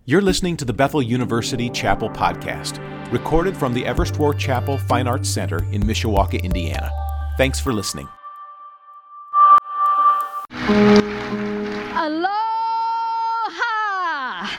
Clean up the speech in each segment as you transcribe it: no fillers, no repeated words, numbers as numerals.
You're listening to the Bethel University Chapel Podcast, recorded from the Everest War Chapel Fine Arts Center in Mishawaka, Indiana. Thanks for listening. Aloha!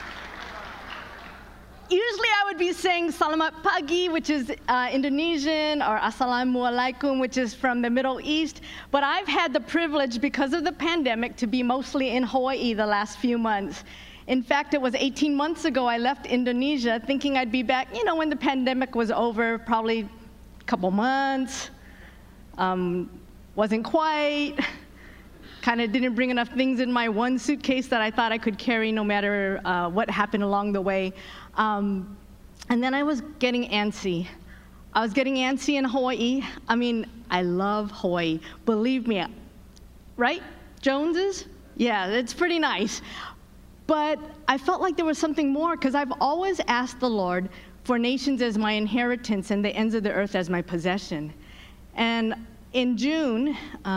Usually I would be saying Selamat Pagi, which is Indonesian, or Assalamualaikum, which is from the Middle East. But I've had the privilege, because of the pandemic, to be mostly in Hawaii the last few months. In fact, it was 18 months ago I left Indonesia thinking I'd be back, when the pandemic was over, probably a couple months. Wasn't quite. Kind of didn't bring enough things in my one suitcase that I thought I could carry no matter what happened along the way. And then I was getting antsy. I was getting antsy in Hawaii. I love Hawaii. Believe me. Right? Joneses? Yeah, it's pretty nice. But I felt like there was something more, because I've always asked the Lord for nations as my inheritance and the ends of the earth as my possession. And in June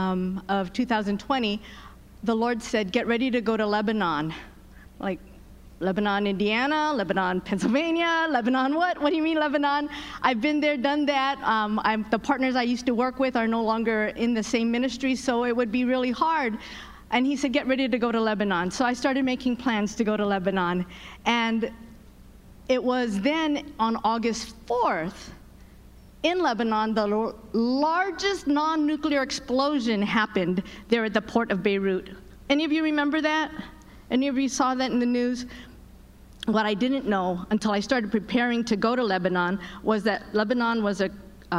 of 2020, the Lord said, get ready to go to Lebanon. Like, Lebanon, Indiana, Lebanon, Pennsylvania, Lebanon what? What do you mean Lebanon? I've been there, done that. The partners I used to work with are no longer in the same ministry, so it would be really hard. And he said, get ready to go to Lebanon. So I started making plans to go to Lebanon. And it was then on August 4th, in Lebanon, the largest non-nuclear explosion happened there at the port of Beirut. Any of you remember that? Any of you saw that in the news? What I didn't know until I started preparing to go to Lebanon was that Lebanon was a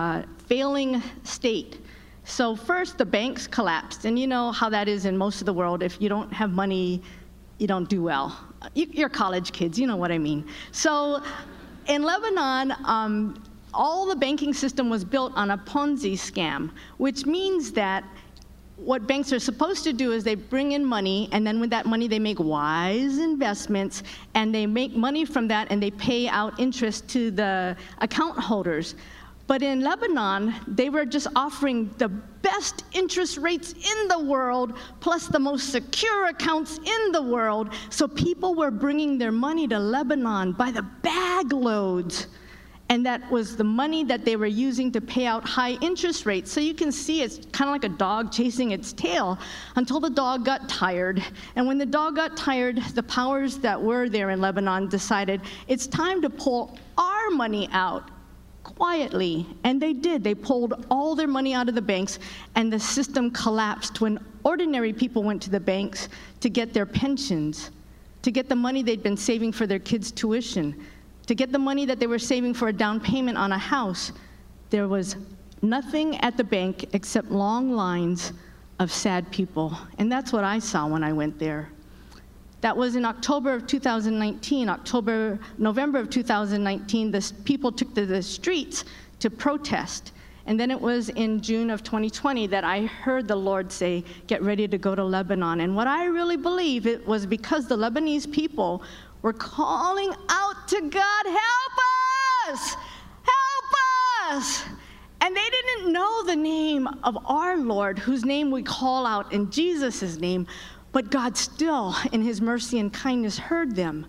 failing state. So first, the banks collapsed, and you know how that is in most of the world. If you don't have money, you don't do well. You're college kids, you know what I mean. So in Lebanon, all the banking system was built on a Ponzi scam, which means that what banks are supposed to do is they bring in money, and then with that money they make wise investments, and they make money from that, and they pay out interest to the account holders. But in Lebanon, they were just offering the best interest rates in the world, plus the most secure accounts in the world. So people were bringing their money to Lebanon by the bag loads. And that was the money that they were using to pay out high interest rates. So you can see it's kind of like a dog chasing its tail until the dog got tired. And when the dog got tired, the powers that were there in Lebanon decided it's time to pull our money out quietly. And they did. They pulled all their money out of the banks, and the system collapsed when ordinary people went to the banks to get their pensions, to get the money they'd been saving for their kids' tuition, to get the money that they were saving for a down payment on a house. There was nothing at the bank except long lines of sad people. And that's what I saw when I went there. That was in October of 2019. November of 2019, the people took to the streets to protest. And then it was in June of 2020 that I heard the Lord say, get ready to go to Lebanon. And what I really believe, it was because the Lebanese people were calling out to God, help us! Help us! And they didn't know the name of our Lord, whose name we call out in Jesus' name, but God still, in his mercy and kindness, heard them.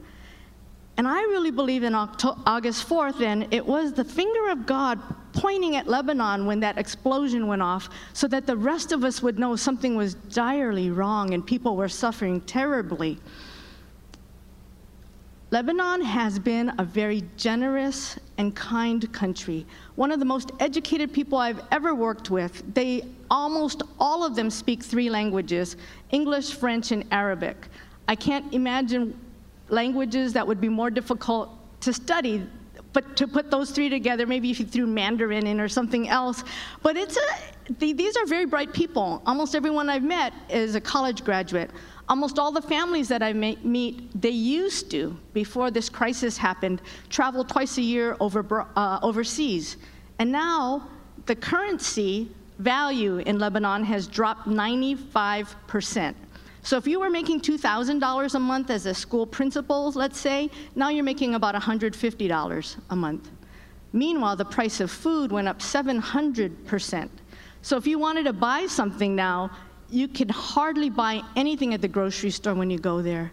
And I really believe in August 4th, then, it was the finger of God pointing at Lebanon when that explosion went off, so that the rest of us would know something was direly wrong and people were suffering terribly. Lebanon has been a very generous and kind country. One of the most educated people I've ever worked with. Almost all of them speak 3 languages, English, French, and Arabic. I can't imagine languages that would be more difficult to study, but to put those 3 together, maybe if you threw Mandarin in or something else. But these are very bright people. Almost everyone I've met is a college graduate. Almost all the families that I meet, they used to, before this crisis happened, travel twice a year overseas. And now the currency value in Lebanon has dropped 95%. So if you were making $2,000 a month as a school principal, let's say, now you're making about $150 a month. Meanwhile, the price of food went up 700%. So if you wanted to buy something now, you can hardly buy anything at the grocery store when you go there.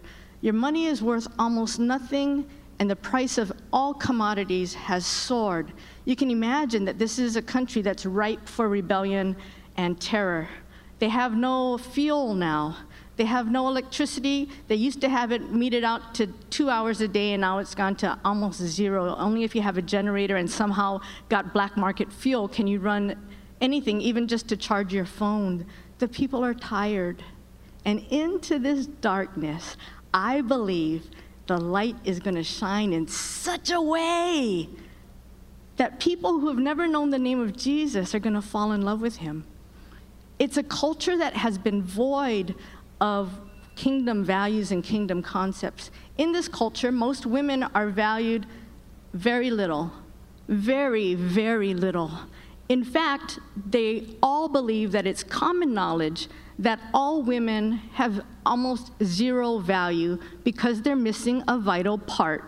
Your money is worth almost nothing, and the price of all commodities has soared. You can imagine that this is a country that's ripe for rebellion and terror. They have no fuel now. They have no electricity. They used to have it meted out to 2 hours a day, and now it's gone to almost zero. Only if you have a generator and somehow got black market fuel can you run anything, even just to charge your phone. The people are tired. And into this darkness, I believe the light is going to shine in such a way that people who have never known the name of Jesus are going to fall in love with him. It's a culture that has been void of kingdom values and kingdom concepts. In this culture, most women are valued very little, very, very little. In fact, they all believe that it's common knowledge that all women have almost zero value because they're missing a vital part.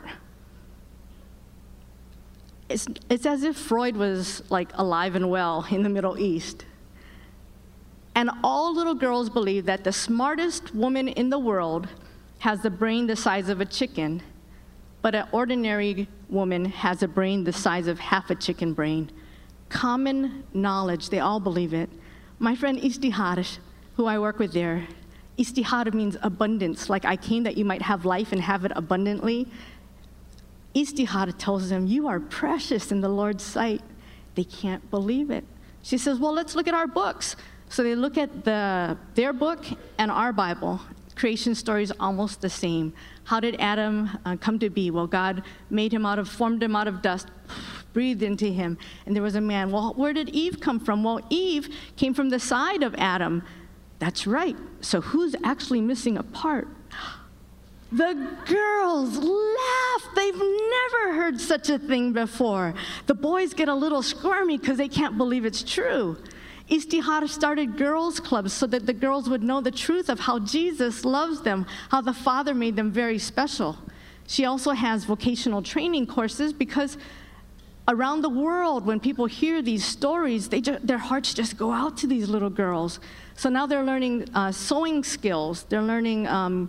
It's as if Freud was like alive and well in the Middle East. And all little girls believe that the smartest woman in the world has the brain the size of a chicken, but an ordinary woman has a brain the size of half a chicken brain. Common knowledge, they all believe it. My friend Istihar, who I work with there, Istihar means abundance, like I came that you might have life and have it abundantly. Istihar tells them, you are precious in the Lord's sight. They can't believe it. She says, well, let's look at our books. So they look at their book and our Bible. Creation story is almost the same. How did Adam come to be? Well, God formed him out of dust, breathed into him, and there was a man. Well, where did Eve come from? Well, Eve came from the side of Adam. That's right. So who's actually missing a part? The girls laugh. They've never heard such a thing before. The boys get a little squirmy because they can't believe it's true. Istihar started girls' clubs so that the girls would know the truth of how Jesus loves them, how the Father made them very special. She also has vocational training courses because around the world, when people hear these stories, their hearts just go out to these little girls. So now they're learning sewing skills. They're learning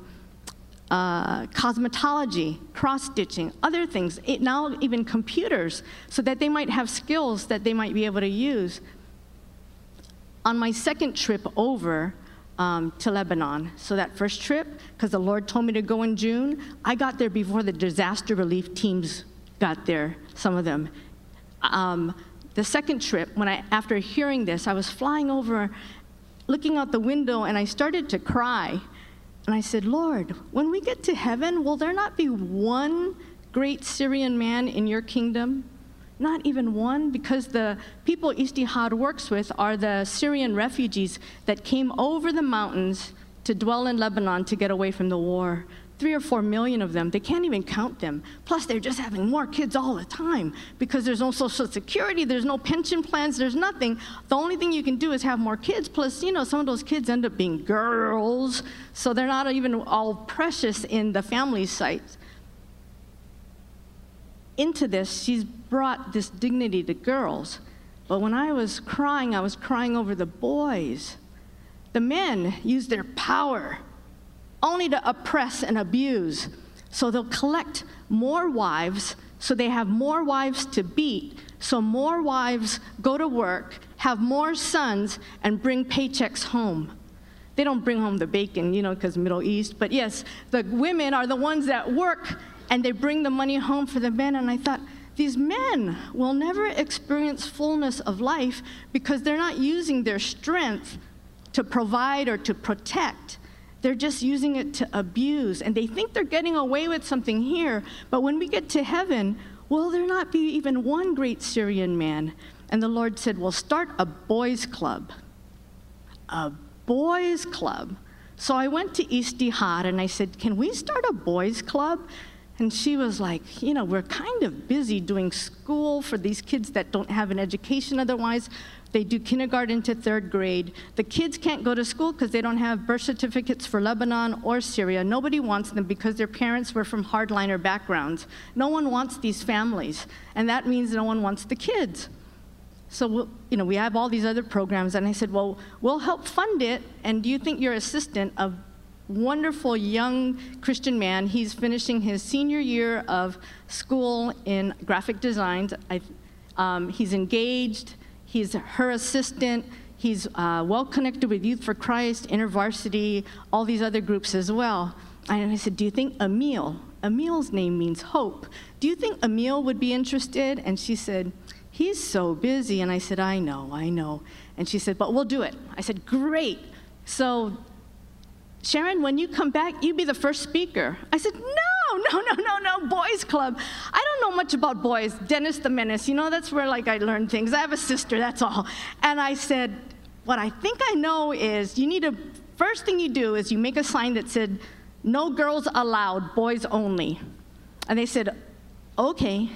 cosmetology, cross-stitching, other things, now even computers, so that they might have skills that they might be able to use. On my second trip over to Lebanon, so that first trip, because the Lord told me to go in June, I got there before the disaster relief teams got there, some of them. The second trip, after hearing this, I was flying over, looking out the window, and I started to cry. And I said, Lord, when we get to heaven, will there not be one great Syrian man in your kingdom? Not even one, because the people Istihar works with are the Syrian refugees that came over the mountains to dwell in Lebanon to get away from the war. 3 or 4 million of them. They can't even count them. Plus, they're just having more kids all the time because there's no Social Security, there's no pension plans, there's nothing. The only thing you can do is have more kids. Plus, some of those kids end up being girls, so they're not even all precious in the family sight. Into this, she's brought this dignity to girls. But when I was crying over the boys. The men use their power only to oppress and abuse. So they'll collect more wives, so they have more wives to beat, so more wives go to work, have more sons, and bring paychecks home. They don't bring home the bacon, because Middle East, but yes, the women are the ones that work, and they bring the money home for the men. And I thought, these men will never experience fullness of life because they're not using their strength to provide or to protect. They're just using it to abuse. And they think they're getting away with something here, but when we get to heaven, will there not be even one great Syrian man? And the Lord said, well, start a boys' club. A boys' club. So I went to Istihar and I said, can we start a boys' club? And she was like, we're kind of busy doing school for these kids that don't have an education otherwise. They do kindergarten to 3rd grade. The kids can't go to school because they don't have birth certificates for Lebanon or Syria. Nobody wants them because their parents were from hardliner backgrounds. No one wants these families, and that means no one wants the kids. So, we have all these other programs, and I said, well, we'll help fund it, and do you think your assistant of wonderful young Christian man. He's finishing his senior year of school in graphic design. He's engaged. He's her assistant. He's well connected with Youth for Christ, InterVarsity, all these other groups as well. And I said, do you think Emil's name means hope. Do you think Emil would be interested? And she said, he's so busy. And I said, I know. And she said, but we'll do it. I said, great. So Sharon, when you come back, you be the first speaker. I said, no, boys club. I don't know much about boys. Dennis the Menace, that's where I learn things. I have a sister, that's all. And I said, what I think I know is first thing you do is you make a sign that said, no girls allowed, boys only. And they said, okay.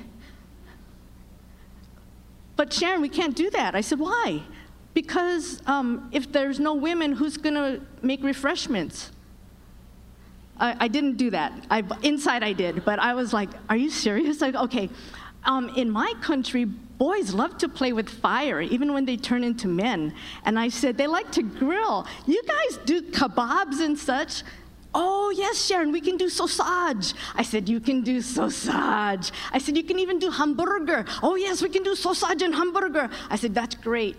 But Sharon, we can't do that. I said, why? Because if there's no women, who's going to make refreshments? I didn't do that. Inside I did, but I was like, are you serious? Okay. In my country, boys love to play with fire, even when they turn into men. And I said, they like to grill. You guys do kebabs and such? Oh, yes, Sharon, we can do sausage. I said, you can do sausage. I said, you can even do hamburger. Oh, yes, we can do sausage and hamburger. I said, that's great.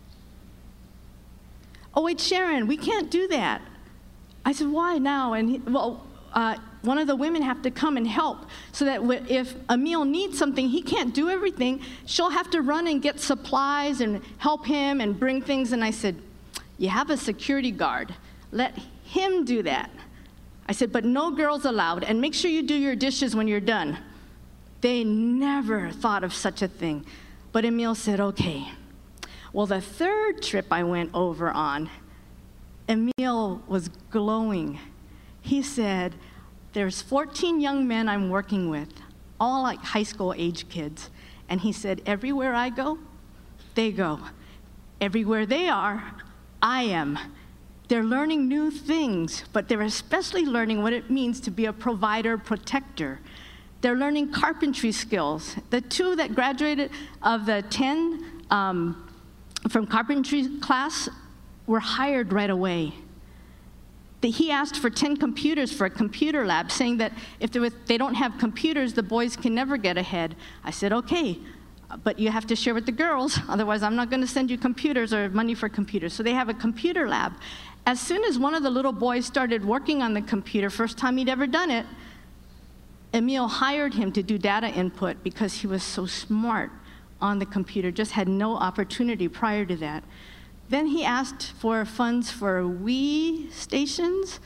Oh, wait, Sharon, we can't do that. I said, why now? And one of the women have to come and help so that if Emil needs something, he can't do everything. She'll have to run and get supplies and help him and bring things. And I said, you have a security guard. Let him do that. I said, but no girls allowed, and make sure you do your dishes when you're done. They never thought of such a thing. But Emil said, okay. Well, the third trip I went over on, Emil was glowing. He said, there's 14 young men I'm working with, all like high school age kids. And he said, everywhere I go, they go. Everywhere they are, I am. They're learning new things, but they're especially learning what it means to be a provider, protector. They're learning carpentry skills. The 2 that graduated of the 10 from carpentry class were hired right away. He asked for 10 computers for a computer lab, saying that if they don't have computers, the boys can never get ahead. I said, okay, but you have to share with the girls, otherwise I'm not going to send you computers or money for computers. So they have a computer lab. As soon as one of the little boys started working on the computer, first time he'd ever done it, Emil hired him to do data input because he was so smart on the computer, just had no opportunity prior to that. Then he asked for funds for Wii stations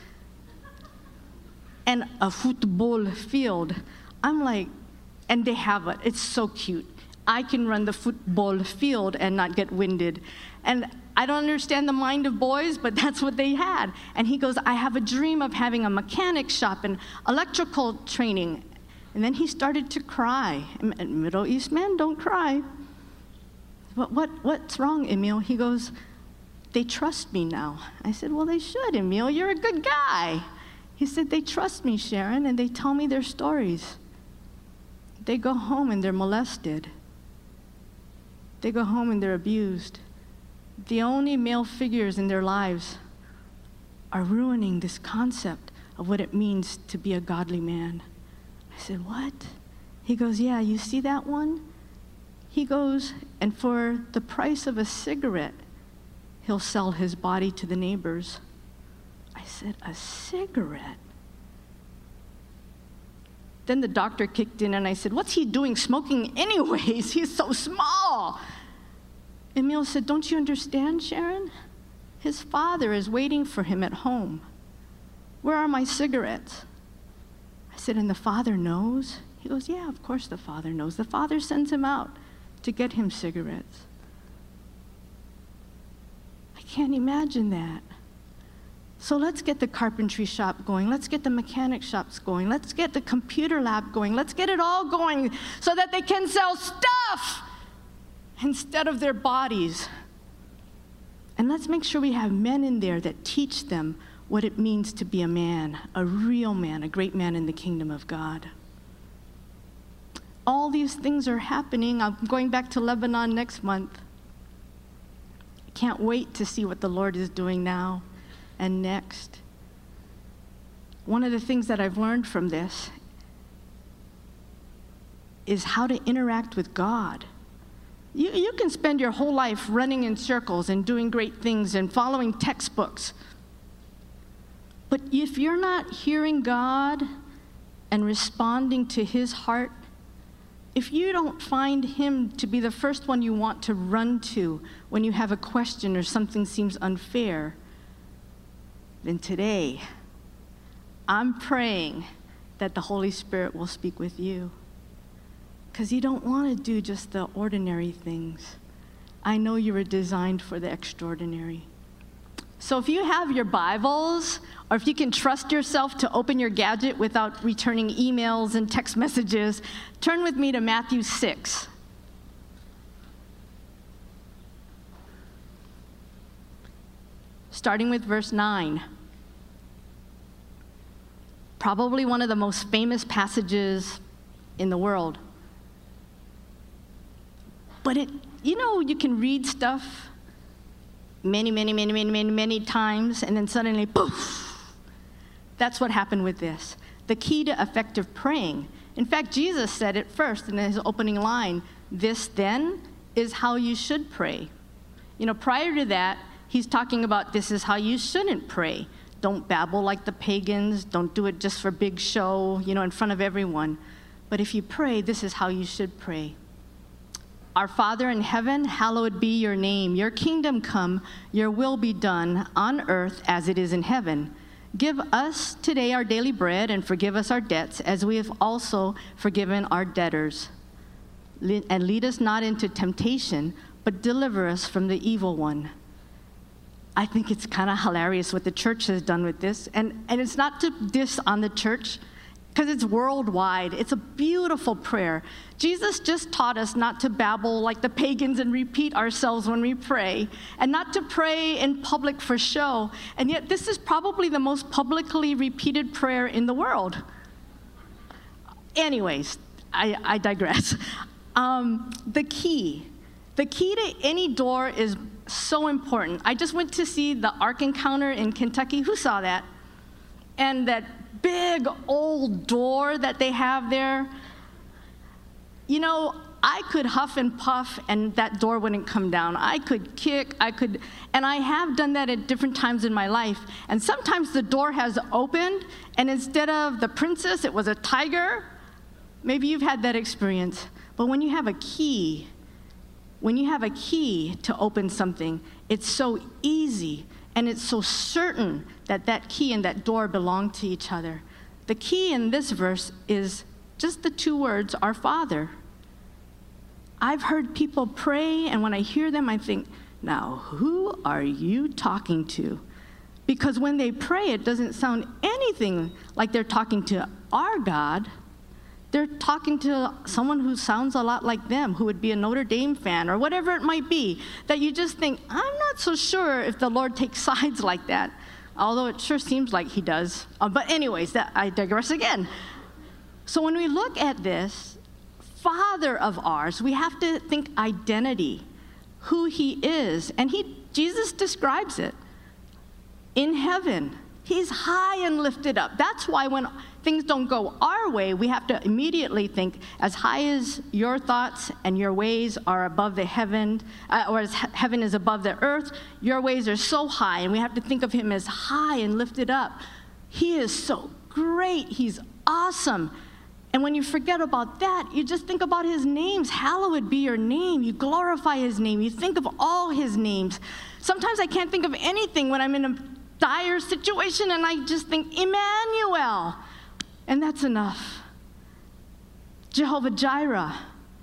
and a football field. I'm like, and they have it. It's so cute. I can run the football field and not get winded. And I don't understand the mind of boys, but that's what they had. And he goes, I have a dream of having a mechanic shop and electrical training. And then he started to cry. Middle East men don't cry. What's wrong, Emil? He goes, they trust me now. I said, well, they should, Emil. You're a good guy. He said, they trust me, Sharon, and they tell me their stories. They go home and they're molested. They go home and they're abused. The only male figures in their lives are ruining this concept of what it means to be a godly man. I said, what? He goes, yeah, you see that one? He goes, and for the price of a cigarette, he'll sell his body to the neighbors. I said, a cigarette? Then the doctor kicked in and I said, what's he doing smoking anyways? He's so small. Emil said, don't you understand, Sharon? His father is waiting for him at home. Where are my cigarettes? I said, and the father knows? He goes, yeah, of course the father knows. The father sends him out to get him cigarettes. I can't imagine that. So let's get the carpentry shop going. Let's get the mechanic shops going. Let's get the computer lab going. Let's get it all going so that they can sell stuff instead of their bodies. And let's make sure we have men in there that teach them what it means to be a man, a real man, a great man in the kingdom of God. All these things are happening. I'm going back to Lebanon next month. I can't wait to see what the Lord is doing now and next. one of the things that I've learned from this is how to interact with God. You can spend your whole life running in circles and doing great things and following textbooks. But if you're not hearing God and responding to his heart, if you don't find him to be the first one you want to run to when you have a question or something seems unfair, then today, I'm praying that the Holy Spirit will speak with you. Because you don't want to do just the ordinary things. I know you were designed for the extraordinary. So if you have your Bibles, or if you can trust yourself to open your gadget without returning emails and text messages, turn with me to Matthew 6. Starting with verse 9. Probably one of the most famous passages in the world. But you can read stuff many times, and then suddenly, poof! That's what happened with this. The key to effective praying. In fact, Jesus said it first in his opening line, "This then is how you should pray." Prior to that, he's talking about this is how you shouldn't pray. Don't babble like the pagans. Don't do it just for big show, in front of everyone. But if you pray, this is how you should pray. Our Father in heaven, hallowed be your name. Your kingdom come, your will be done on earth as it is in heaven. Give us today our daily bread and forgive us our debts as we have also forgiven our debtors. And lead us not into temptation, but deliver us from the evil one. I think it's kind of hilarious what the church has done with this. And it's not to diss on the church, because it's worldwide. It's a beautiful prayer. Jesus just taught us not to babble like the pagans and repeat ourselves when we pray, and not to pray in public for show. And yet this is probably the most publicly repeated prayer in the world. Anyways, I digress. The key to any door is so important. I just went to see the Ark Encounter in Kentucky. Who saw that? And that big old door that they have there. I could huff and puff and that door wouldn't come down. I could kick, and I have done that at different times in my life. And sometimes the door has opened, and instead of the princess, it was a tiger. Maybe you've had that experience. But when you have a key to open something, it's so easy. And it's so certain that that key and that door belong to each other. The key in this verse is just the two words, our Father. I've heard people pray, and when I hear them, I think, now, who are you talking to? Because when they pray, it doesn't sound anything like they're talking to our God. They're talking to someone who sounds a lot like them, who would be a Notre Dame fan or whatever it might be, that you just think, I'm not so sure if the Lord takes sides like that, although it sure seems like he does. But anyways, I digress again. So when we look at this Father of ours, we have to think identity, who he is. And Jesus describes it. In heaven, he's high and lifted up. That's why when things don't go our way, we have to immediately think, as high as your thoughts and your ways are above the heaven, or as heaven is above the earth, your ways are so high, and we have to think of him as high and lifted up. He is so great. He's awesome. And when you forget about that, you just think about his names. Hallowed be your name. You glorify his name. You think of all his names. Sometimes I can't think of anything when I'm in a dire situation, and I just think, Emmanuel. And that's enough. Jehovah Jireh.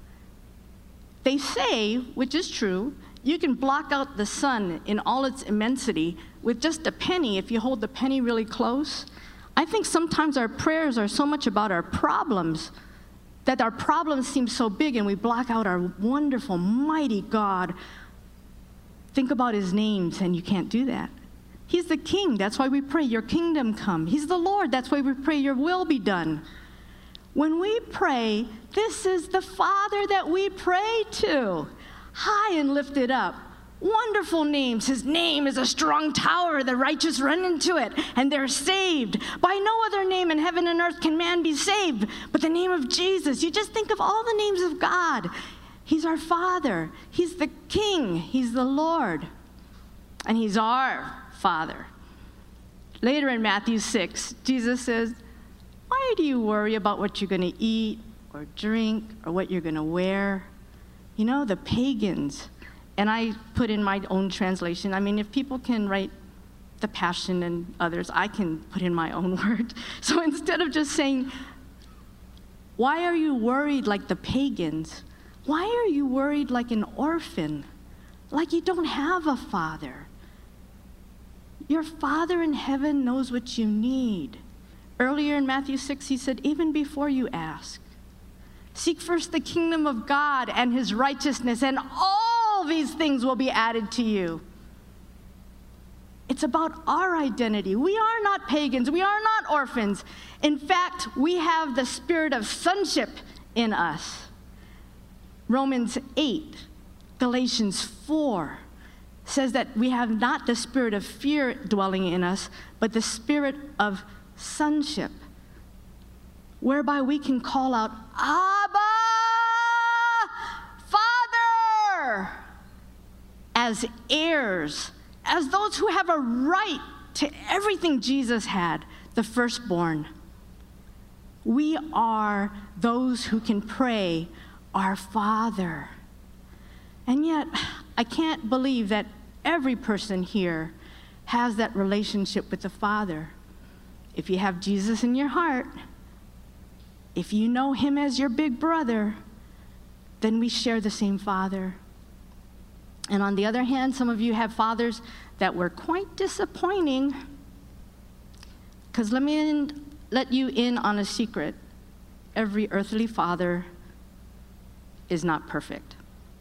They say, which is true, you can block out the sun in all its immensity with just a penny if you hold the penny really close. I think sometimes our prayers are so much about our problems that our problems seem so big and we block out our wonderful, mighty God. Think about his names and you can't do that. He's the king. That's why we pray, your kingdom come. He's the Lord. That's why we pray, your will be done. When we pray, this is the Father that we pray to, high and lifted up. Wonderful names. His name is a strong tower. The righteous run into it, and they're saved. By no other name in heaven and earth can man be saved but the name of Jesus. You just think of all the names of God. He's our Father. He's the King. He's the Lord. And He's our Father. Later in Matthew 6, Jesus says, why do you worry about what you're going to eat or drink or what you're going to wear? You know, the pagans. And I put in my own translation. I mean, if people can write the Passion and others, I can put in my own word. So instead of just saying, why are you worried like the pagans? Why are you worried like an orphan? Like you don't have a father? Your Father in heaven knows what you need. Earlier in Matthew 6, He said, even before you ask, seek first the kingdom of God and His righteousness, and all these things will be added to you. It's about our identity. We are not pagans. We are not orphans. In fact, we have the spirit of sonship in us. Romans 8, Galatians 4 says that we have not the spirit of fear dwelling in us, but the spirit of sonship, whereby we can call out, Abba, Father, as heirs, as those who have a right to everything Jesus had, the firstborn. We are those who can pray, our Father. And yet, I can't believe that every person here has that relationship with the Father. If you have Jesus in your heart, if you know Him as your big brother, then we share the same Father. And on the other hand, some of you have fathers that were quite disappointing. Because let me let you in on a secret. Every earthly father is not perfect.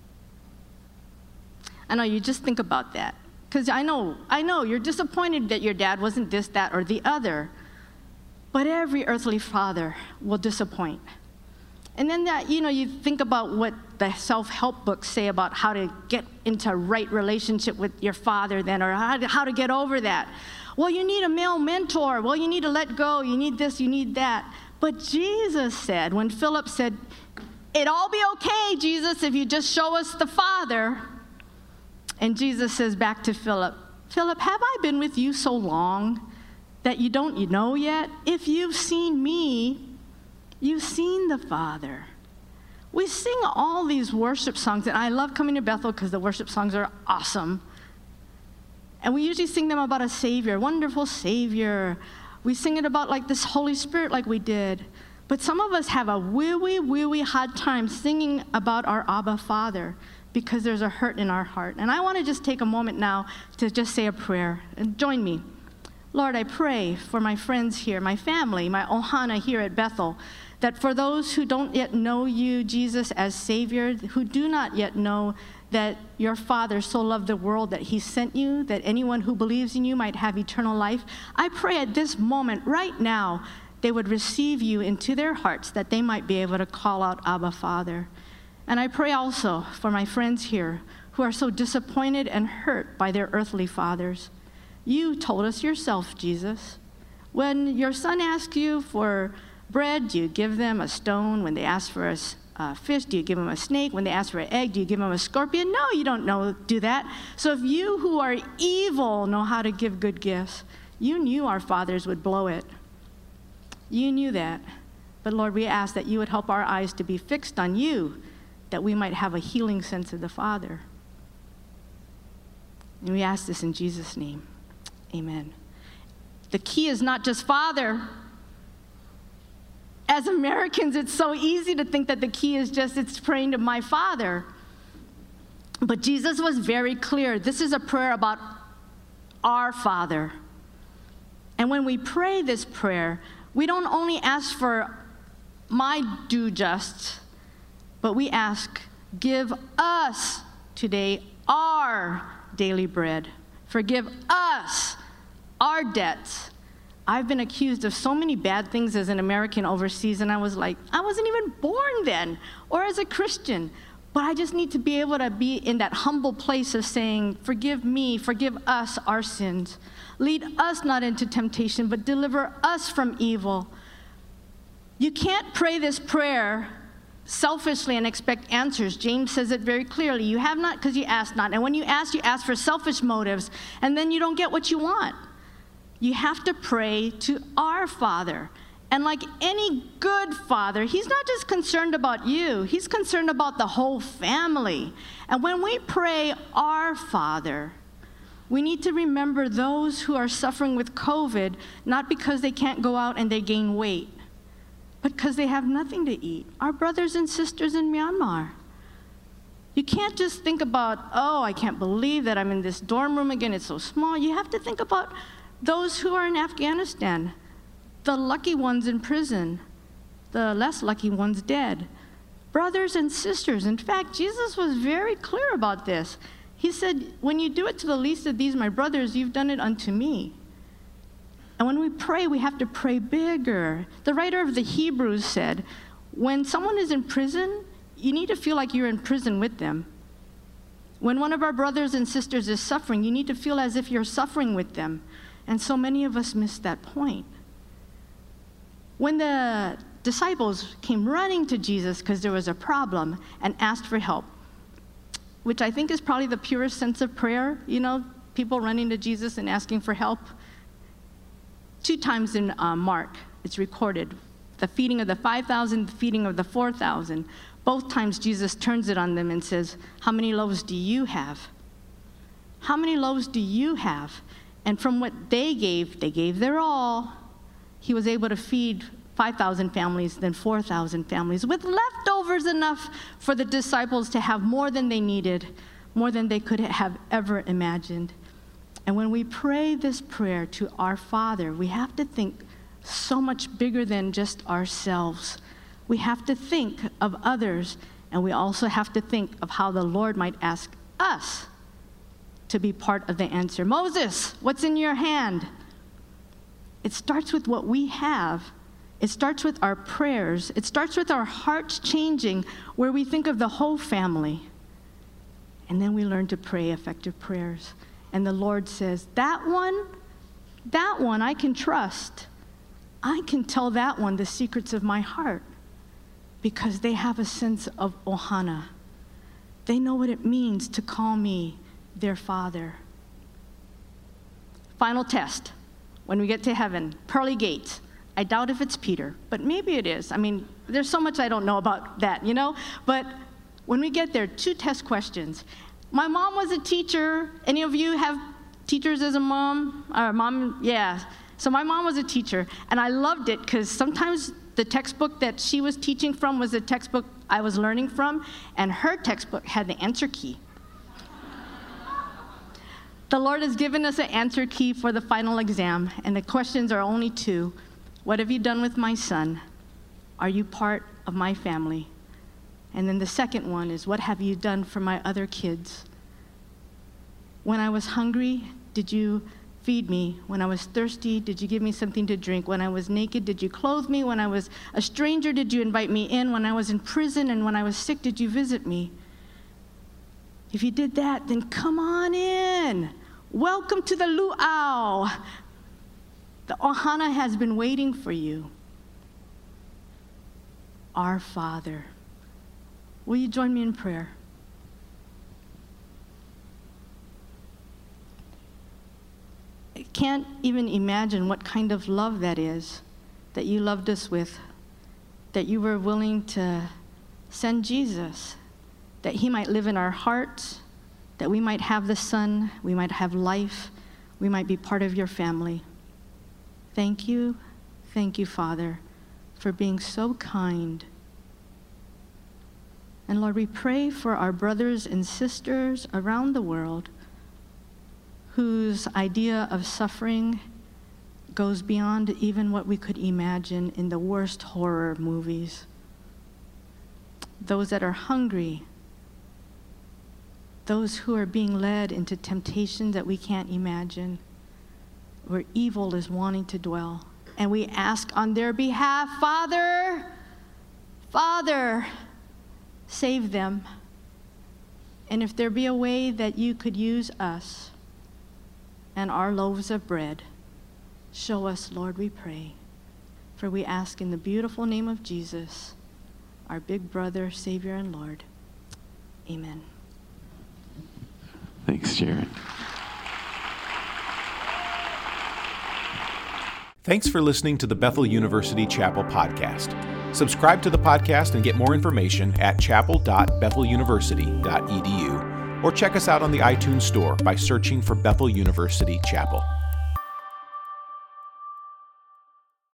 I know, you just think about that. Because I know, you're disappointed that your dad wasn't this, that, or the other. But every earthly father will disappoint. And then that, you think about what the self-help books say about how to get into a right relationship with your father then, or how to get over that. Well, you need a male mentor. Well, you need to let go. You need this, you need that. But Jesus said, when Philip said, it'll all be okay, Jesus, if you just show us the Father. And Jesus says back to Philip, Philip, have I been with you so long that you don't know yet? If you've seen me, you've seen the Father. We sing all these worship songs, and I love coming to Bethel because the worship songs are awesome. And we usually sing them about a Savior, wonderful Savior. We sing it about like this Holy Spirit like we did. But some of us have a wee hard time singing about our Abba Father because there's a hurt in our heart. And I want to just take a moment now to just say a prayer. And join me. Lord, I pray for my friends here, my family, my Ohana here at Bethel, that for those who don't yet know you, Jesus, as Savior, who do not yet know that your Father so loved the world that He sent you, that anyone who believes in you might have eternal life, I pray at this moment, right now, they would receive you into their hearts, that they might be able to call out, Abba, Father. And I pray also for my friends here who are so disappointed and hurt by their earthly fathers. You told us yourself, Jesus. When your son asks you for bread, do you give them a stone? When they ask for a fish, do you give them a snake? When they ask for an egg, do you give them a scorpion? No, you don't do that. So if you who are evil know how to give good gifts, you knew our fathers would blow it. You knew that. But Lord, we ask that you would help our eyes to be fixed on you, that we might have a healing sense of the Father. And we ask this in Jesus' name. Amen. The key is not just Father. As Americans, it's so easy to think that the key is just it's praying to my Father. But Jesus was very clear. This is a prayer about our Father. And when we pray this prayer, we don't only ask for my due just, but we ask, give us today our daily bread. Forgive us our debts. I've been accused of so many bad things as an American overseas, and I was like, I wasn't even born then, or as a Christian. But I just need to be able to be in that humble place of saying, forgive me, forgive us our sins. Lead us not into temptation, but deliver us from evil. You can't pray this prayer selfishly and expect answers. James says it very clearly. You have not because you ask not. And when you ask for selfish motives, and then you don't get what you want. You have to pray to our Father. And like any good father, he's not just concerned about you, he's concerned about the whole family. And when we pray, our Father, we need to remember those who are suffering with COVID, not because they can't go out and they gain weight, but because they have nothing to eat. Our brothers and sisters in Myanmar. You can't just think about, oh, I can't believe that I'm in this dorm room again, it's so small. You have to think about those who are in Afghanistan. The lucky ones in prison, the less lucky ones dead. Brothers and sisters. In fact, Jesus was very clear about this. He said, when you do it to the least of these, my brothers, you've done it unto me. And when we pray, we have to pray bigger. The writer of the Hebrews said, when someone is in prison, you need to feel like you're in prison with them. When one of our brothers and sisters is suffering, you need to feel as if you're suffering with them. And so many of us miss that point. When the disciples came running to Jesus because there was a problem and asked for help, which I think is probably the purest sense of prayer, people running to Jesus and asking for help. 2 times in Mark, it's recorded, the feeding of the 5,000, the feeding of the 4,000. Both times Jesus turns it on them and says, how many loaves do you have? How many loaves do you have? And from what they gave their all. He was able to feed 5,000 families, then 4,000 families, with leftovers enough for the disciples to have more than they needed, more than they could have ever imagined. And when we pray this prayer to our Father, we have to think so much bigger than just ourselves. We have to think of others, and we also have to think of how the Lord might ask us to be part of the answer. Moses, what's in your hand? It starts with what we have. It starts with our prayers. It starts with our hearts changing, where we think of the whole family. And then we learn to pray effective prayers. And the Lord says, that one I can trust. I can tell that one the secrets of my heart because they have a sense of ohana. They know what it means to call me their Father. Final test. When we get to heaven, pearly gates. I doubt if it's Peter, but maybe it is. I mean, there's so much I don't know about that, But when we get there, 2 test questions. My mom was a teacher. Any of you have teachers as a mom? Mom, yeah. So my mom was a teacher, and I loved it because sometimes the textbook that she was teaching from was the textbook I was learning from, and her textbook had the answer key. The Lord has given us an answer key for the final exam, and the questions are only 2. What have you done with my son? Are you part of my family? And then the second one is, what have you done for my other kids? When I was hungry, did you feed me? When I was thirsty, did you give me something to drink? When I was naked, did you clothe me? When I was a stranger, did you invite me in? When I was in prison and when I was sick, did you visit me? If you did that, then come on in. Welcome to the luau. The ohana has been waiting for you. Our Father. Will you join me in prayer? I can't even imagine what kind of love that is that you loved us with, that you were willing to send Jesus, that he might live in our hearts, that we might have the Son, we might have life, we might be part of your family. Thank you, Father, for being so kind. And Lord, we pray for our brothers and sisters around the world whose idea of suffering goes beyond even what we could imagine in the worst horror movies. Those that are hungry, those who are being led into temptations that we can't imagine, where evil is wanting to dwell. And we ask on their behalf, Father, save them. And if there be a way that you could use us and our loaves of bread, show us, Lord, we pray. For we ask in the beautiful name of Jesus, our big brother, Savior, and Lord. Amen. Thanks, Jared. Thanks for listening to the Bethel University Chapel podcast. Subscribe to the podcast and get more information at chapel.betheluniversity.edu or check us out on the iTunes Store by searching for Bethel University Chapel.